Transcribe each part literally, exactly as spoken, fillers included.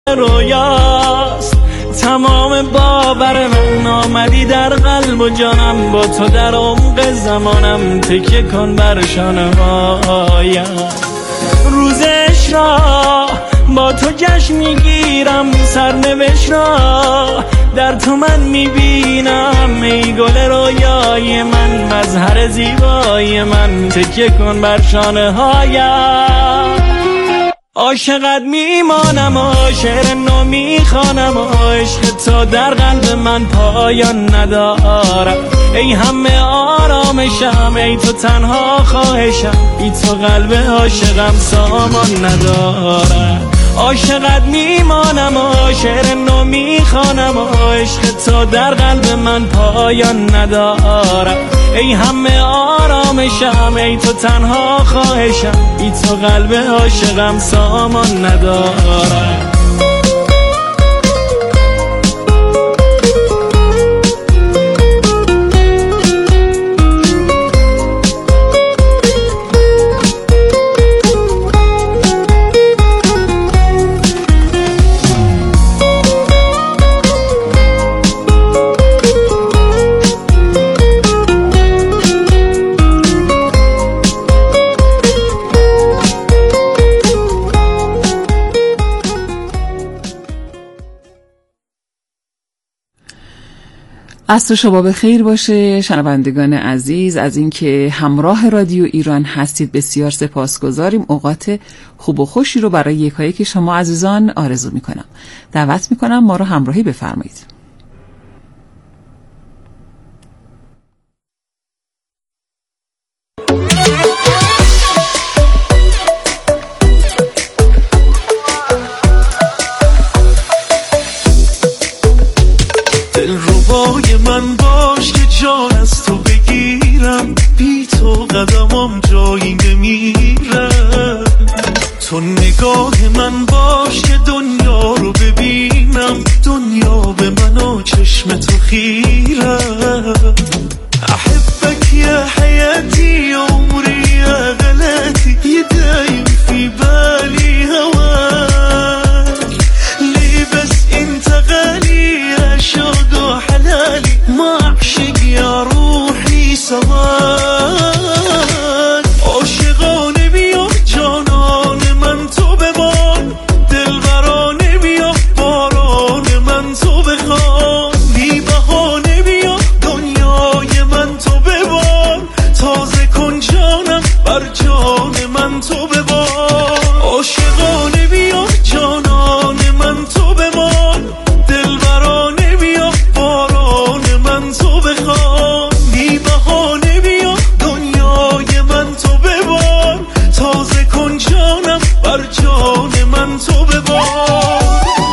رویاست تمام باور من، آمدی در قلب و جانم، با تو در عمق زمانم، تکیه کن بر شانه هایم. روزش را با تو جشن میگیرم، سرنوشت را در تو من میبینم. ای گل رویای من، مظهر زیبای من، تکیه کن بر شانه هایم. عاشقت میمانم و شعر نو میخوانم و عشق تو در قلب من پایان ندارم. ای همه آرامشم، ای تو تنها خواهشم، ای تو قلب عاشقم سامان ندارم. عاشقت میمانم و شعر نو میخوانم و عشق تو در قلب من پایان ندارم. ای همه آرامشم، ای تو تنها خواهشم، ای تو قلب عاشقم سامان ندارم. عصر شما بخیر باشه شنوندگان عزیز از اینکه همراه رادیو ایران هستید. بسیار سپاسگزاریم. اوقات خوب و خوشی رو برای یکایک شما عزیزان آرزو میکنم. دعوت میکنم ما رو همراهی بفرمایید. دلربای من باش که جان از تو بگیرم، بی تو قدمم جایی نمیره. تو نگاه من باش که دنیا رو ببینم، دنیا به من و چشم تو خیره. احبك يا حياتي عمري يا غلاتي، يدايم في بالي هواك. ليه بس انت غالي يا شوق وحلالي، ما اعشق يا روحي سواك. عاشقانه بیا جانان من تو بمان، دلبرانه بیا باران من تو بخوان. بی بهانه بیا دنیای من تو ببار، تازه کن جانم بر جان من تو ببار. عاشقانه بیا جانان من تو بمان، دلبرانه بیا باران من تو بخوان. بی بهانه بیا دنیای من تو ببار، تازه کن جانم بر جان من تو ببار.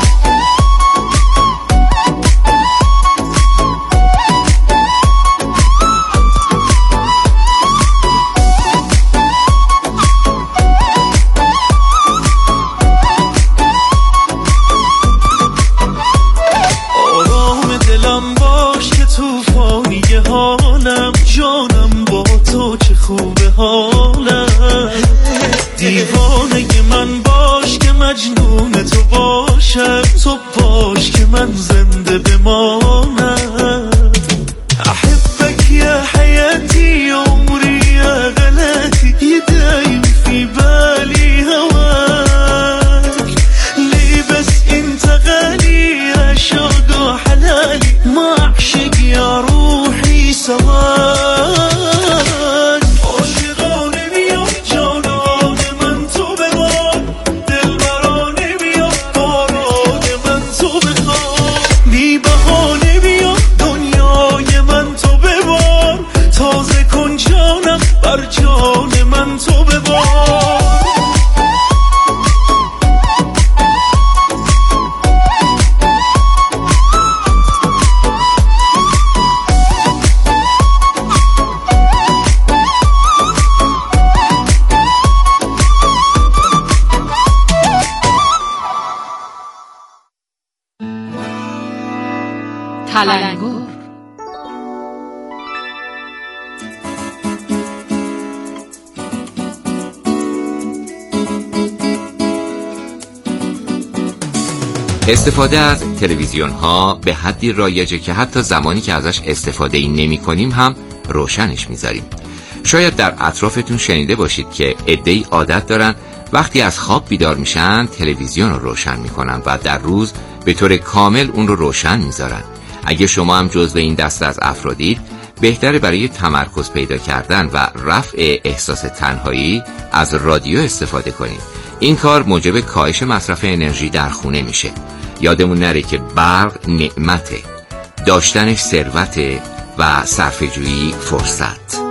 آرام دلم باش که توفانی حالم، جانم با تو چه خوبه حالم. دیوانه من باش که مجنون تو باشم، تو باش که من زنده بمانم. احبك يا حياتي عمري يا غلاتي، يدايم في بالي هواك. ليه بس انت غالي يا شوق وحلالي، ما اعشق يا روحي سواك. عاشقانه بیا جانان من تو بمان، دلبرانه بیا باران من تو بخوان. بی بهانه بیا دنیای من تو ببار، تازه کن جانم بر جان من تو ببار. تلنگر استفاده از تلویزیون ها به حدی رایجه که حتی زمانی که ازش استفاده ای نمی کنیم هم روشنش میذاریم. شاید در اطرافتون شنیده باشید که عده‌ای عادت دارن وقتی از خواب بیدار میشن تلویزیون رو روشن میکنن و در روز به طور کامل اون رو روشن میذارن. اگه شما هم جزو این دسته از افرادید، بهتره برای تمرکز پیدا کردن و رفع احساس تنهایی از رادیو استفاده کنید. این کار موجب کاهش مصرف انرژی در خونه میشه. یادمون نره که برق نعمته، داشتنش ثروته و صرفه‌جویی فرصت.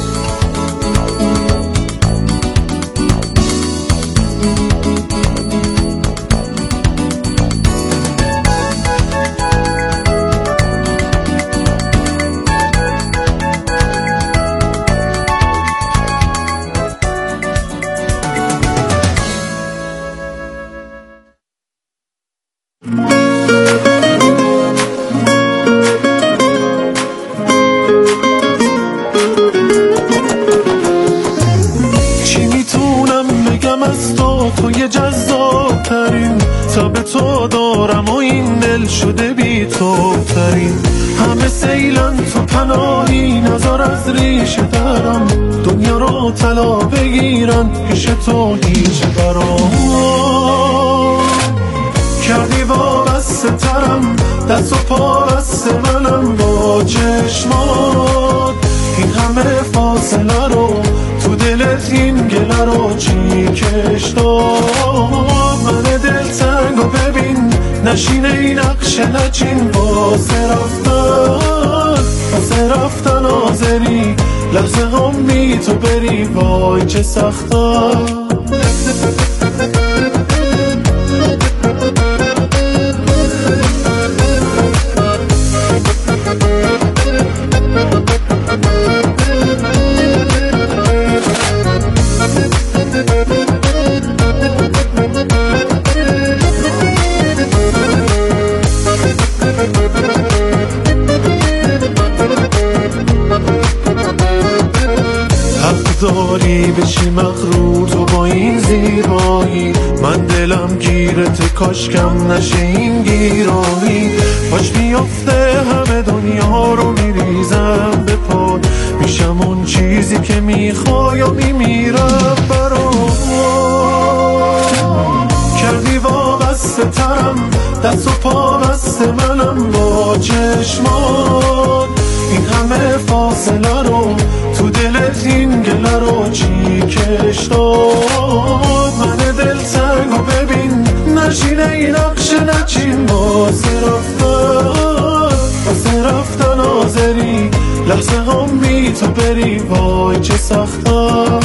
تو هیچ برام کردی وابسته ترم، دست و پا بسته منم با چشمات. این همه فاصله رو تو دلت، این گله رو چی کش داد؟ من دلتنگو ببین نشینه این نقش نچین، واسه رفتن واسه رفتن آزری، لحظه هم بی تو بری وای چه سخته. داری بشی مغرور تو با این زیبایی، من دلم گیرت کاش کم نشه این گیرایی. باش میافته همه دنیا رو میریزم به پاد، میشم اون چیزی که میخوای و میمیرم برات. کردی وابسته ترم، دست و پا بسته منم با چشمات. این همه فاصله رو تو دلت، این گله رو چی کش داد؟ من دلتنگو ببین نشینه این نقش نچین، واسه رفتن واسه رفتن آزری، لحظه هم بی تو بری وای چه سخته.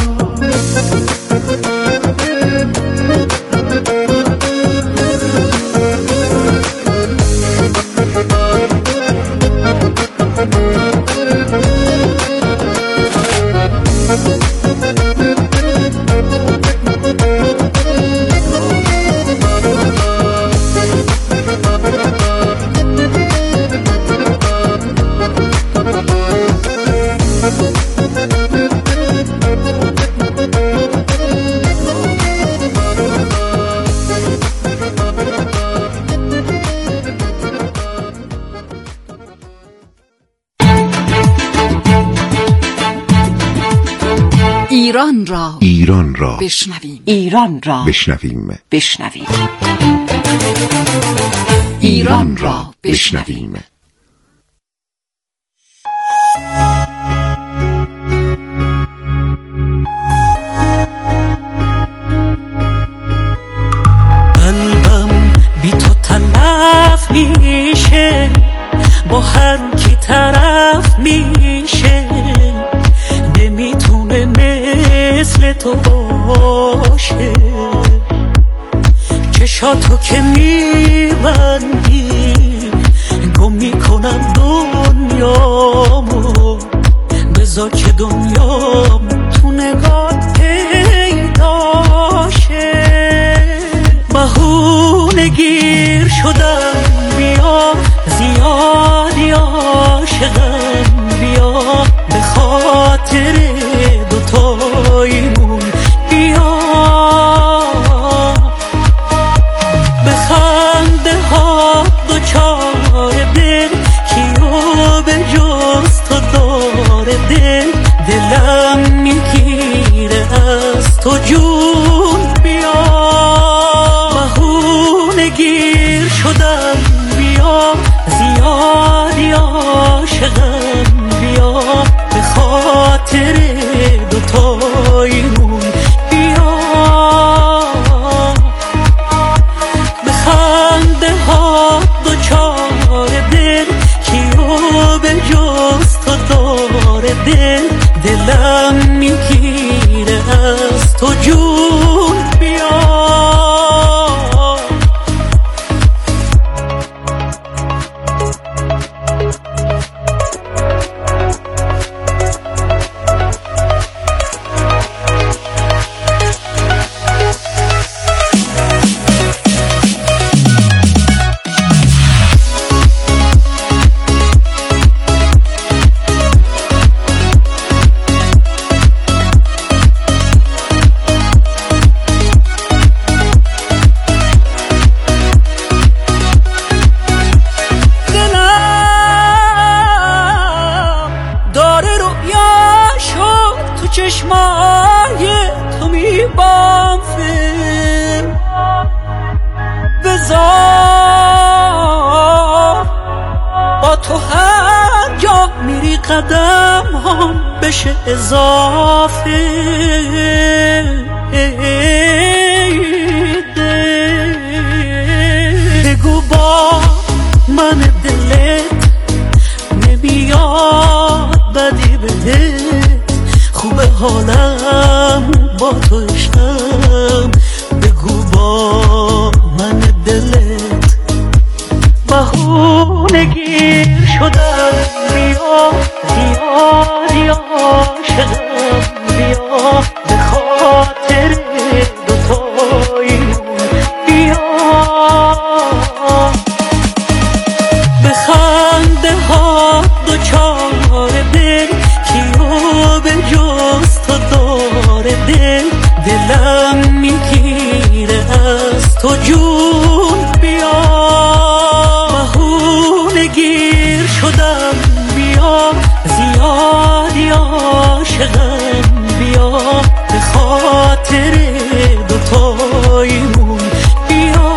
ایران را ایران را بشنویم ایران را بشنویم بشنویم ایران را بشنویم. قلبم بی تو تلف میشه، با هر کی طرف میشه، نمیتونه مثل تو باشه. چشاتو که میبندی گم میکنم دنیامو، بذار که دنیام تو نگات پیداشه. بهونه گیر شدم بیا، زیادی عاشقم بیا، به خاطر دوتاییمون بیا. بخنده گیر شدم بیا زیادی عاشقم بیا به خاطر دوتاییمون بیا به خنده ها دوچار دل کیو به جز تو داره دل دلم میگیره از تو جون بیا چشمای تو میبام فیلم بذار با تو هر جا میری قدم هم بشه اضافه بگو با من دلت نمیاد بدی بده خوبه حالم با تو عشقم بگو با من دلت بهونه گیر شدم بیا زیادی عاشقم بیا به خاطر دوتاییمون بیا به خنده ها دوچار دل کیو به جز تو داره دل دلم میگیره از تو جون بیا بهونه گیر شدم بیا زیادی عاشقم بیا به خاطر دوتاییمون بیا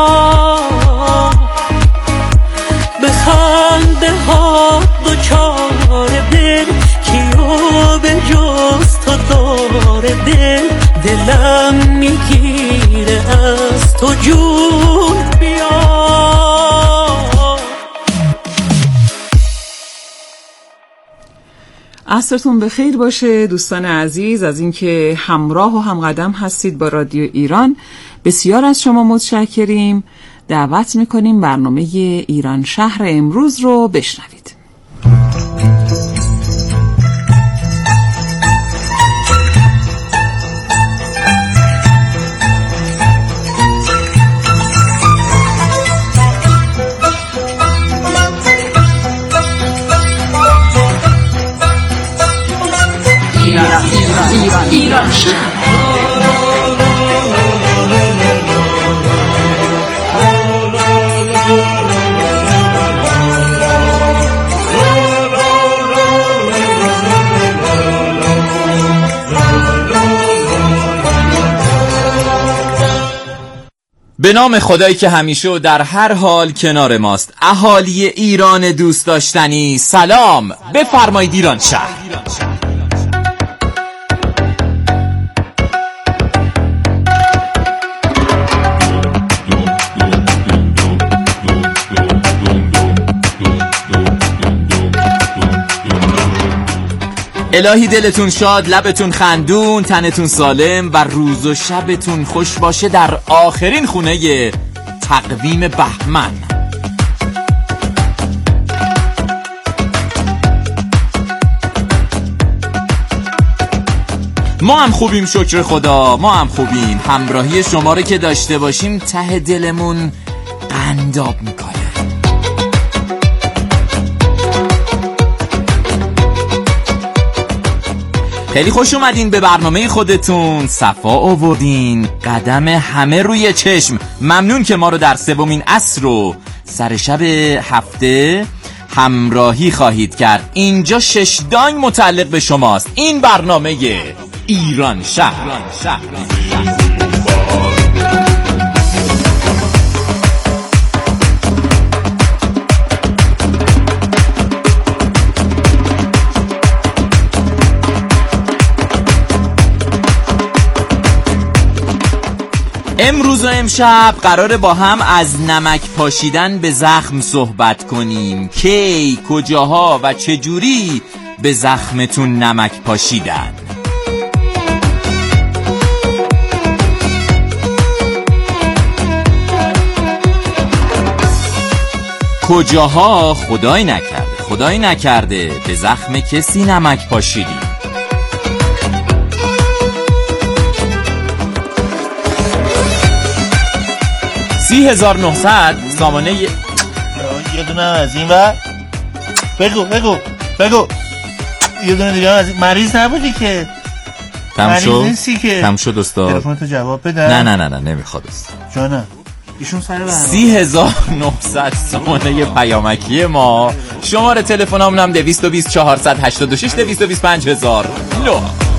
به خنده ها دوچار دل کیو به جز تو داره دل دلم میگیره از تو جون بیا عصرتون بخیر باشه دوستان عزیز از اینکه همراه و همقدم هستید با رادیو ایران. بسیار از شما متشکریم. دعوت میکنیم برنامه ایران شهر امروز رو بشنوید. ایران ایران ایران شهر به نام خدایی که همیشه و در هر حال کنار ماست. اهالی ایران دوست داشتنی سلام، بفرمایید ایران شهر. الهی دلتون شاد، لبتون خندون، تنتون سالم و روز و شبتون خوش باشه در آخرین خونه تقویم بهمن. ما هم خوبیم شکر خدا، ما هم خوبیم. همراهی شما رو که داشته باشیم ته دلمون قنداب میکنه. خیلی خوش اومدین به برنامه خودتون، صفا آوردین، قدم همه روی چشم. ممنون که ما رو در سومین عصر و سر شب هفته همراهی خواهید کرد. اینجا شش دانگ متعلق به شماست. این برنامه ایران شهر. امروز و امشب قراره با هم از نمک پاشیدن به زخم صحبت کنیم. کی، کجاها و چجوری به زخمتون نمک پاشیدن؟ کجاها خدای نکرده خدای نکرده به زخم کسی نمک پاشیدی؟ سی هزار نهصد سامانه ی... یه دونه از این و بگو بگو بگو یه دونه دیگه از این. مریض نبودی که؟ تم شد؟ مریض نیستی که؟ تم شد استاد. تلفنتو جواب بده. نه نه نه نه نمیخواد استاد جانم. ایشون سر برنامه سی هزار نهصد سامانه پیامکی ما. شماره تلفنمون هم دویست و بیست چهارصد هشتاد و شش دویست و بیست پنج هزار نه.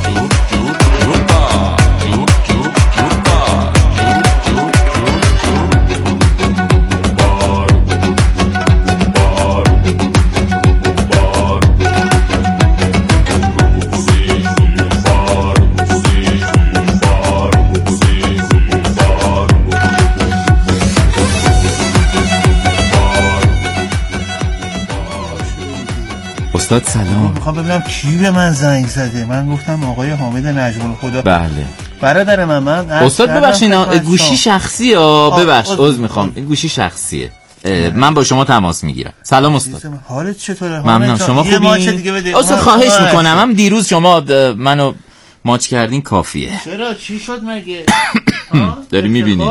استاد سلام. میخوام ببینم کی به من زنگ زده. من گفتم آقای حامد نجم خدا. بله برادر من. من استاد ببخشید گوشی شخصیه ها. ببخشید عذر میخوام این گوشی شخصیه. من با شما تماس میگیرم. سلام استاد. حالت چطوره؟ ممنون. شما خوبی؟ استاد خواهش میکنم هم دیروز شما منو ماچ کردین کافیه. چرا چی شد مگه؟ داری میبینی؟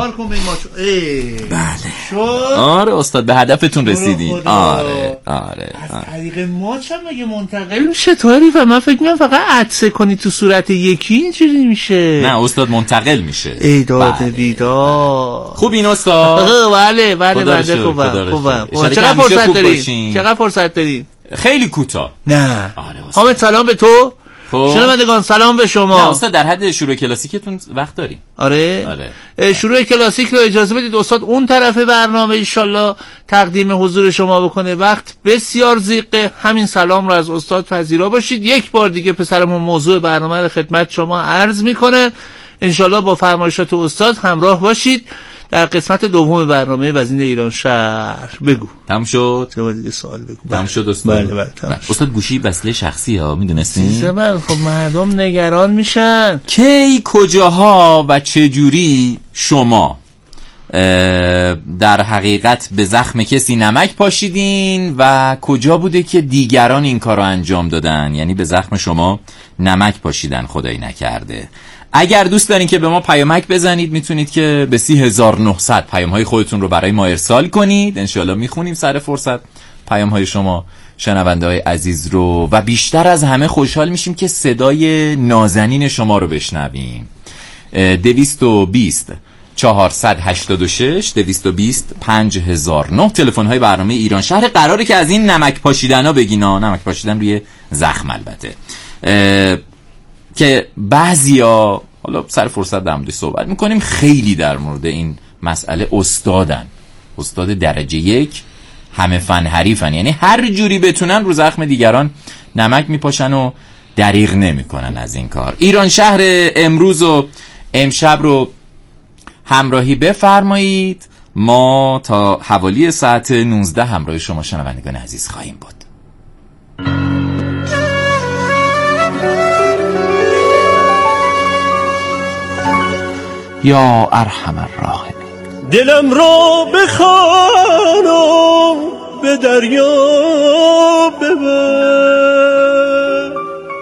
بله آره استاد به هدفتون رسیدین. آره آره از طریق ماچ هم مگه منتقل میشه طوری؟ و من فکر میکنم فقط عطسه کنی تو صورت یکی اینجوری میشه. نه استاد منتقل میشه. ای داد بیداد. خوب این استاد؟ بله بله بله خوبم خوبم. چقدر فرصت دارین؟ چقدر فرصت دارین؟ خیلی کوتاه. نه حامد سلام به تو. شنوندگان سلام به شما. نه استاد در حد شروع کلاسیکتون وقت داریم. آره آره شروع کلاسیک رو اجازه بدید استاد اون طرف برنامه ان شاءالله تقدیم حضور شما بکنه. وقت بسیار ضیقه. همین سلام رو از استاد پذیرا باشید. یک بار دیگه پسرمون موضوع برنامه رو خدمت شما عرض میکنه. ان شاءالله با فرمایشات استاد همراه باشید در قسمت دوم برنامه وزین ایران شهر. بگو تمام شد؟ چه دیگه سوال بگو. تمام شد استاد. بله بله تمام. استاد گوشی وصله شخصی ها میدونستین؟ من خب مردم نگران میشن. کی، کجاها و چه جوری شما در حقیقت به زخم کسی نمک پاشیدین و کجا بوده که دیگران این کارو انجام دادن؟ یعنی به زخم شما نمک پاشیدن خدایی نکرده. اگر دوست دارین که به ما پیامک بزنید میتونید که به سی هزار نهصد پیام های خودتون رو برای ما ارسال کنید. انشاءالله میخونیم سر فرصت پیام های شما شنونده های عزیز رو و بیشتر از همه خوشحال میشیم که صدای نازنین شما رو بشنویم. دویست و بیست چهارصد هشتاد و شش دویست و بیست پنج هزار نه تلفن های برنامه ایران شهر. قراره که از این نمک پاشیدن ها بگین ها. نمک پاشیدن روی زخم البته که بعضیا حالا سر فرصت در موردش صحبت میکنیم. خیلی در مورد این مسئله استادن. استاد درجه یک، همه فن حریفن. یعنی هر جوری بتونن رو زخم دیگران نمک میپاشن و دریغ نمیکنن از این کار. ایران شهر امروز و امشب رو همراهی بفرمایید. ما تا حوالی ساعت نوزده همراه شما شنوندگان عزیز خواهیم بود. یا ارحم الراحمین. دلم را بخوانم به دریا ببر،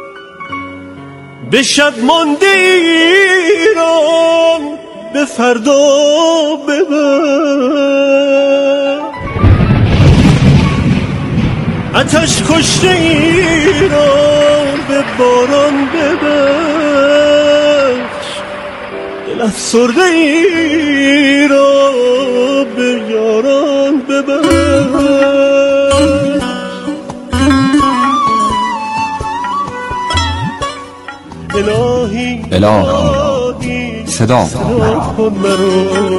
به شب مانده ایران به فردا ببر، آتش کشته ایران به باران ببر، دل افسرده ای را به یاران ببر. الهی الهی صدا کن مرا،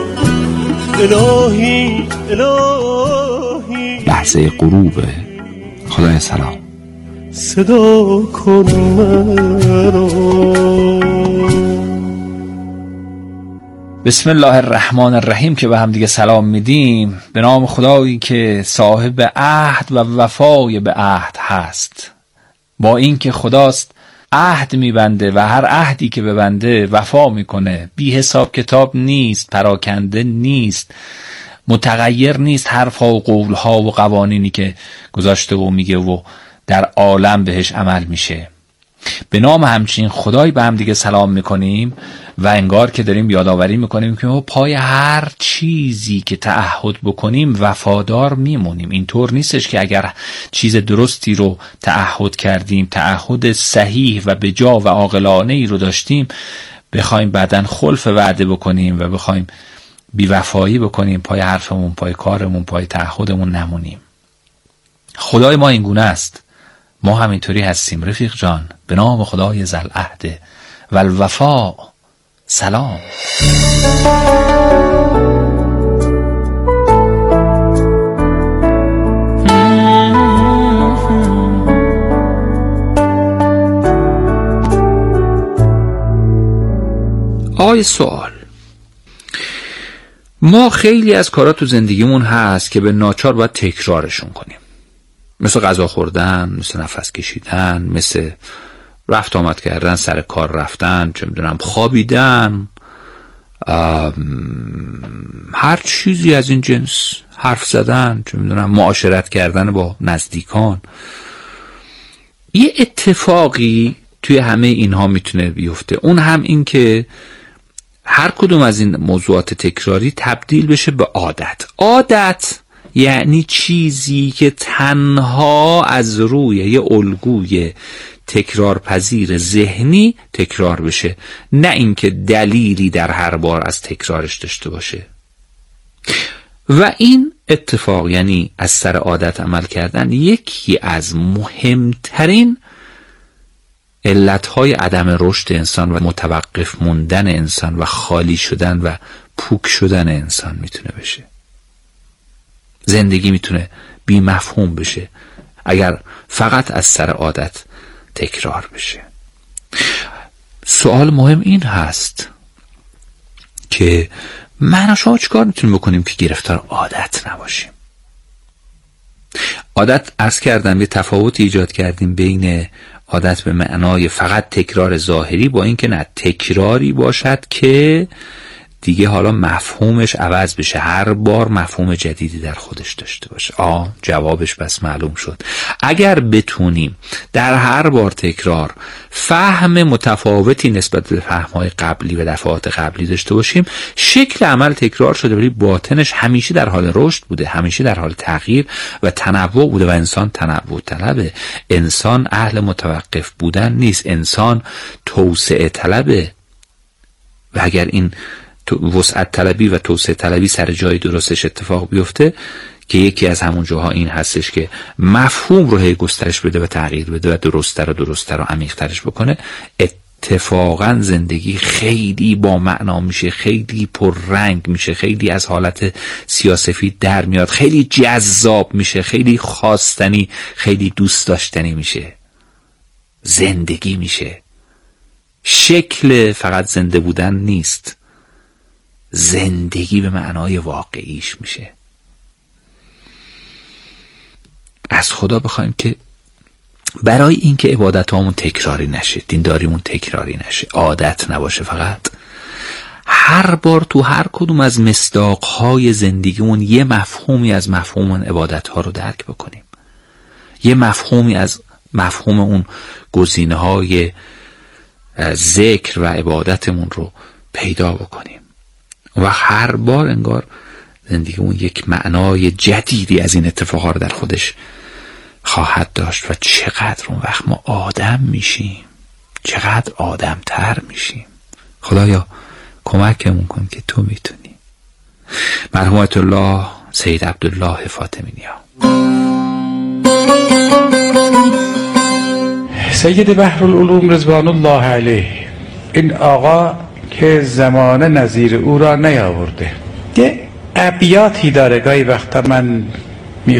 الهی الهی لحظه غروب خدای سلام صدا کن مرا. بسم الله الرحمن الرحیم که به هم دیگه سلام میدیم. به نام خدایی که صاحب عهد و وفای به عهد هست. با این که خداست عهد میبنده و هر عهدی که ببنده وفا میکنه، بی حساب کتاب نیست، پراکنده نیست، متغیر نیست. حرفها و قولها و قوانینی که گذاشته و میگه و در عالم بهش عمل میشه. به نام همچین خدایی به هم دیگه سلام میکنیم و انگار که داریم یادآوری میکنیم که ما پای هر چیزی که تعهد بکنیم وفادار میمونیم. اینطور نیستش که اگر چیز درستی رو تعهد کردیم، تعهد صحیح و بجا و عاقلانه ای رو داشتیم، بخوایم بعدن خلف وعده بکنیم و بخوایم بی‌وفایی بکنیم، پای حرفمون، پای کارمون، پای تعهدمون نمونیم. خدای ما این گونه است. ما همینطوری هستیم رفیق جان. به نام خدای ذوالعهد و الوفا سلام. آقای سوال، ما خیلی از کارا تو زندگیمون هست که به ناچار باید تکرارشون کنیم، مثل غذا خوردن، مثل نفس کشیدن، مثل رفت آمد کردن، سر کار رفتن، چه میدونم خوابیدن، هر چیزی از این جنس، حرف زدن، چه میدونم معاشرت کردن با نزدیکان. یه اتفاقی توی همه اینها میتونه بیفته، اون هم این که هر کدوم از این موضوعات تکراری تبدیل بشه به عادت. عادت یعنی چیزی که تنها از روی یه الگوی تکرار پذیر ذهنی تکرار بشه، نه اینکه دلیلی در هر بار از تکرارش داشته باشه. و این اتفاق، یعنی از سر عادت عمل کردن، یکی از مهمترین علتهای عدم رشد انسان و متوقف موندن انسان و خالی شدن و پوک شدن انسان میتونه بشه. زندگی میتونه بی مفهوم بشه اگر فقط از سر عادت تکرار بشه. سوال مهم این هست که من و شما چیکار میتونیم بکنیم که گرفتار عادت نباشیم؟ عادت، عرض کردم، یه تفاوت ایجاد کردیم بین عادت به معنای فقط تکرار ظاهری با این که نه، تکراری باشد که دیگه حالا مفهومش عوض بشه، هر بار مفهوم جدیدی در خودش داشته باشه. آه جوابش بس معلوم شد. اگر بتونیم در هر بار تکرار فهم متفاوتی نسبت به فهم‌های قبلی و دفعات قبلی داشته باشیم، شکل عمل تکرار شده ولی باطنش همیشه در حال رشد بوده، همیشه در حال تغییر و تنوع بوده و انسان تنوع طلبه. انسان اهل متوقف بودن نیست، انسان توسعه طلبه. و اگر این وسعت طلبی و توسعه طلبی سر جای درستش اتفاق بیفته، که یکی از همون جاها این هستش که مفهوم رو هی گسترش بده و تغییر بده و درست‌تر و درست‌تر و عمیق‌ترش بکنه، اتفاقا زندگی خیلی با معنا میشه، خیلی پررنگ میشه، خیلی از حالت سیاه‌سفید در میاد، خیلی جذاب میشه، خیلی خواستنی، خیلی دوست داشتنی میشه. زندگی میشه. شکل فقط زنده بودن نیست، زندگی به معنای واقعیش میشه. از خدا بخوایم که برای اینکه عبادتامون تکراری نشه، دینداریمون تکراری نشه، عادت نباشه، فقط هر بار تو هر کدوم از مصداقهای زندگیمون یه مفهومی از مفهوم اون عبادتها رو درک بکنیم، یه مفهومی از مفهوم اون گزینه‌های ذکر و عبادتمون رو پیدا بکنیم و هر بار انگار زندگیمون یک معنای جدیدی از این اتفاقها رو در خودش خواهد داشت. و چقدر اون وقت ما آدم میشیم، چقدر آدم تر میشیم. خدایا کمکمون کن که تو میتونی. مرحومت الله سید عبدالله فاطمی نیا. سید بحرالعلوم رضوان الله علیه، این آقا که زمان نظیر او را نیاورده، یه ابیاتی داره گاهی وقتا من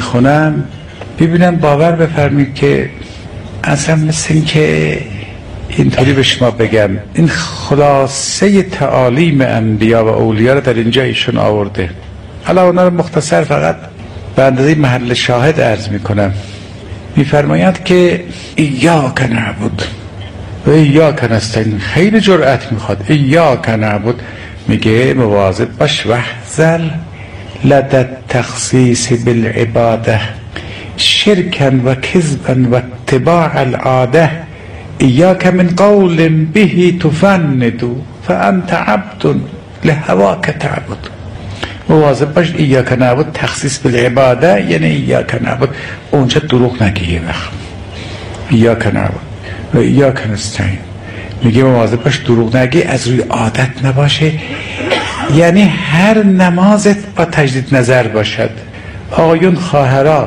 میخونم ببینم باور بفرمید که اصلا مثل این که اینطوری به شما بگم، این خلاصه تعالیم انبیا و اولیا رو در اینجا ایشون آورده. حالا اونا رو مختصر فقط به اندازه محل شاهد عرض میکنم. میفرمایند که ایاک نعبد و ایاک نستعین. خیلی جرأت میخواد. ایاک نعبد میگه مواظب باش واحذر لدى التخصیص بالعباده شرکا و کذبا و اتباع العاده ایاک من قول به تفند فانت عبد لهواک تعبد. مواظب باش ایاک نعبد تخصیص بالعباده یعنی ایاک نعبد اونجا دروغ نگی. یه وقت ایاک نعبد و ایاک نستعین میگه مواظب باش دروغ نگی، از روی عادت نباشه، یعنی هر نمازت با تجدید نظر باشد. آقایون خواهرات،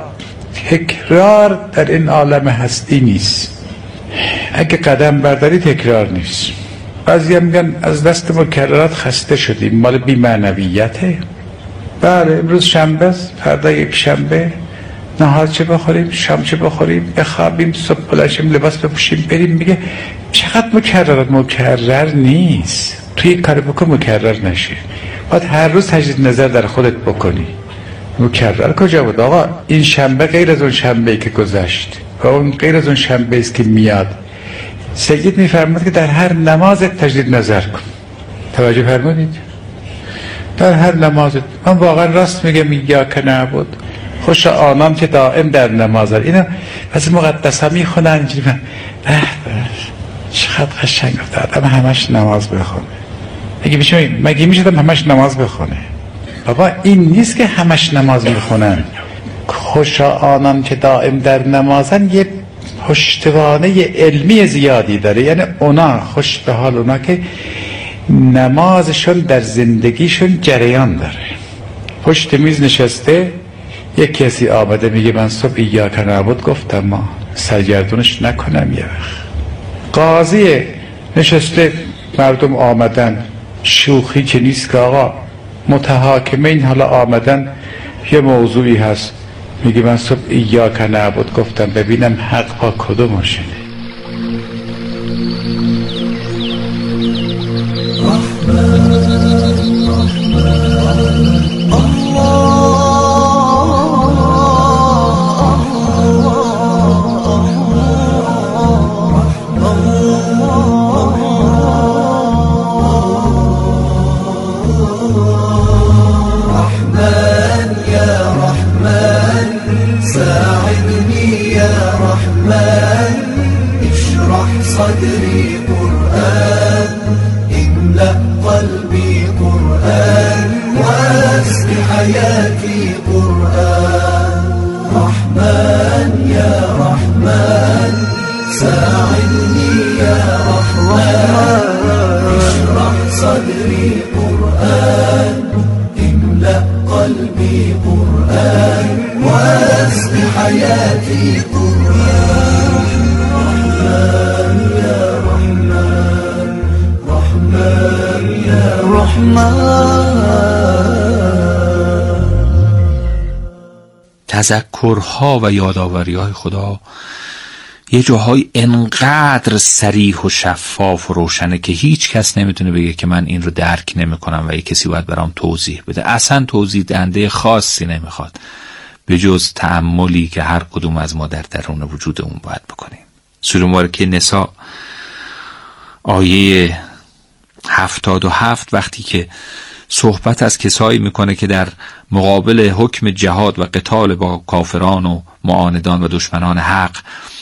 تکرار در این عالم هستی نیست. اگه قدم برداری تکرار نیست. بعضی هم میگن از دست مکررات خسته شدیم، مال بی معنویته. بله امروز شنبه است، فردا یک شنبه، نهار چه بخوریم، شام چه بخوریم، بخوابیم، صبح بلنشیم، لباس بپوشیم، بریم. میگه چقدر مکررات؟ مکرر نیست. توی کار بکن مکرر نشه. باید هر روز تجدید نظر در خودت بکنی. مکرر کجا بود آقا؟ این شنبه غیر از اون شنبه‌ای که گذشت و اون غیر از اون شنبه‌ای است که میاد. سید میفرماد که در هر نمازت تجدید نظر کن. توجه فرمودید؟ در هر نمازت. من واقعا راست میگم ایاک نعبد. خوش آنان که دائم در نمازن. اینا پس مقدسا میخونن اینجوری. به به چقدر قشنگ گفت آدم همش نماز بخونه. مگه میشه مگه میشه آدم همش نماز بخونه؟ بابا این نیست که همش نماز میخونن. خوش آنان که دائم در نمازن یه پشتوانه علمی زیادی داره. یعنی اونا خوش به حال اونا که نمازشون در زندگیشون جریان داره. پشت میز نشسته، یک کسی آمده میگه من صبح ایاک نعبد گفتم، ما سرگردونش نکنم. یه وقت قاضی نشسته، مردم آمدن، شوخی که نیست که آقا متحاکمین حالا آمدن، یه موضوعی هست، میگه من صبح ایاک نعبد گفتم، ببینم حق با کدومشه. صدري قرآن املأ قلبي قرآن واسق حياتي قرآن رحمن يا رحمن ساعدني يا رحمن اشرح صدري قرآن املأ قلبي قرآن واسق حياتي قرآن تذکرها و یادآوری‌های خدا یه جاهای انقدر صریح و شفاف و روشنه که هیچ کس نمیتونه بگه که من این رو درک نمیکنم و یه کسی باید برام توضیح بده. اصلا توضیح دهنده خاصی نمیخواد به جز تأملی که هر کدوم از ما در درون وجودمون باید بکنیم. سوره مبارکه نساء آیه هفتاد و هفت وقتی که صحبت از کسایی میکنه که در مقابل حکم جهاد و قتال با کافران و معاندان و دشمنان حق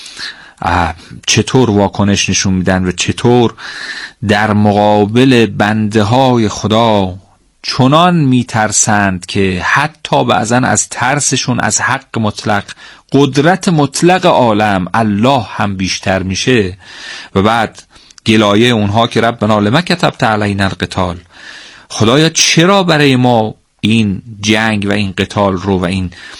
چطور واکنش نشون میدن و چطور در مقابل بنده های خدا چنان میترسند که حتی بعضا از ترسشون از حق مطلق، قدرت مطلق عالم الله هم بیشتر میشه. و بعد گلایه اونها که ربنا لما کتبت علینا القتال، خدایا چرا برای ما این جنگ و این قتال رو و این